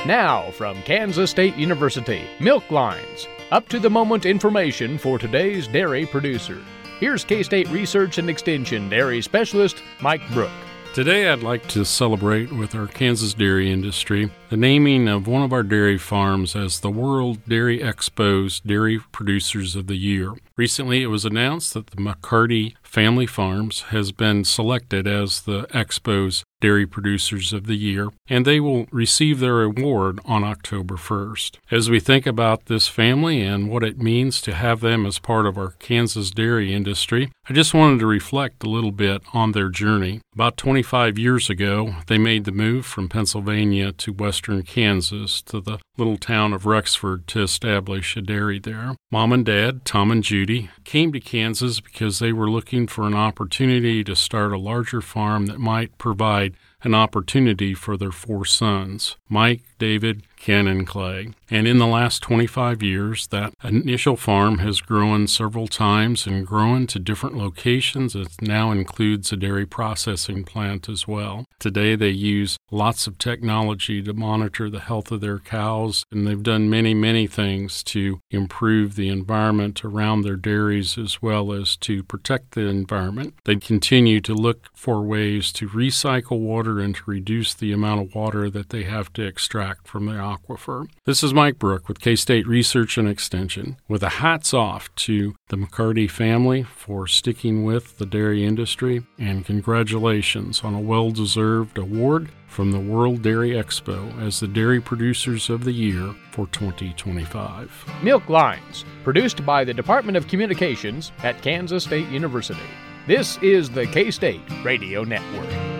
Now, from Kansas State University, Milk Lines, up-to-the-moment information for today's dairy producer. Here's K-State Research and Extension Dairy Specialist Mike Brook. Today I'd like to celebrate with our Kansas dairy industry the naming of one of our dairy farms as the World Dairy Expo's Dairy Producers of the Year. Recently it was announced that the McCarty Family Farms has been selected as the Expo's Dairy Producers of the Year, and they will receive their award on October 1st. As we think about this family and what it means to have them as part of our Kansas dairy industry, I just wanted to reflect a little bit on their journey. About 25 years ago, they made the move from Pennsylvania to western Kansas to the little town of Rexford to establish a dairy there. Mom and Dad, Tom and Judy, came to Kansas because they were looking for an opportunity to start a larger farm that might provide an opportunity for their 4 sons, Mike, David, Ken, and Clay. And in the last 25 years, that initial farm has grown several times and grown to different locations. It now includes a dairy processing plant as well. Today, they use lots of technology to monitor the health of their cows, and they've done many things to improve the environment around their dairies as well as to protect the environment. They continue to look for ways to recycle water and to reduce the amount of water that they have to extract from the aquifer. This is Mike Brook with K-State Research and Extension, with a hats off to the McCarty family for sticking with the dairy industry, and congratulations on a well-deserved award from the World Dairy Expo as the Dairy Producers of the Year for 2025. Milk Lines, produced by the Department of Communications at Kansas State University. This is the K-State Radio Network.